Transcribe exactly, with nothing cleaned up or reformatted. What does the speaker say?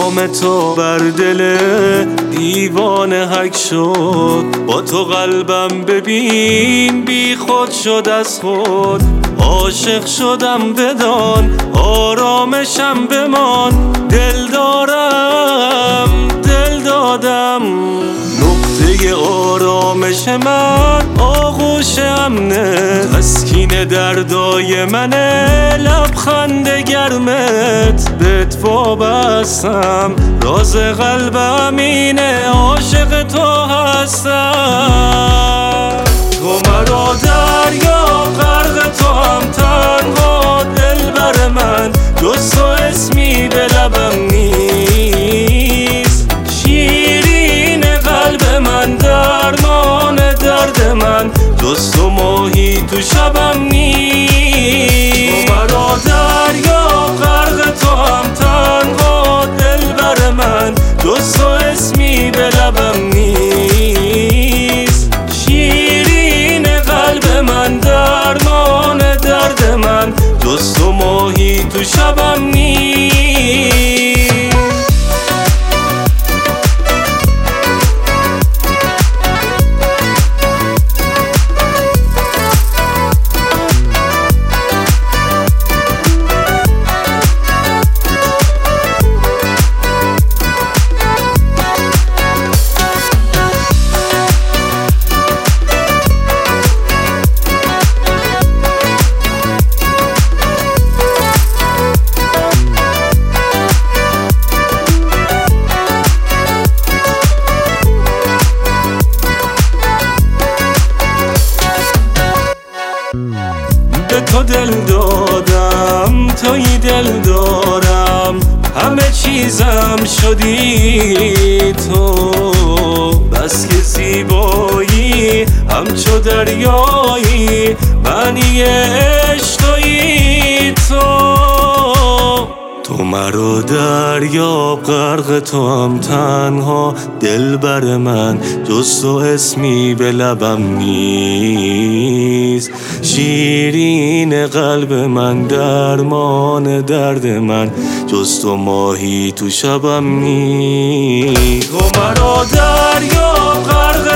نام تو بر دل دیوانه حک شد. با تو قلبم ببین بی خود شد از خود. عاشق شدم بدان آرامشم بمان. دل دارم دل دادم نقطه آرامش من آغوش امنه. تسکین دردای منه لبخند گرمت. بهت وابستم راز قلبم اینه عاشق تو هستم. تو مرا دریا غرق تو هم تنها. دلبر من جز تو اسمی به لبم نیست. شیرین قلب من درمان درد من جز تو ماهی تو شبم نیست. تو مرا دریا غرق تو هم تنها. دلبر من جز تو اسمی به لبم نیست. شیرین قلب من درمان درد من جز تو ماهی تو شبم نیست. به تو دل دادم توی دل دارم. همه چیزم شدی تو. بس که زیبایی همچو دریایی. معنی عشقی تو. تو مرا دریا غرق تو هم تنها. دلبر من جز تو اسمی به لبم نیست. شیرین قلب من درمان درد من جز تو ماهی تو شبم نیست. تو مرا دریا غرق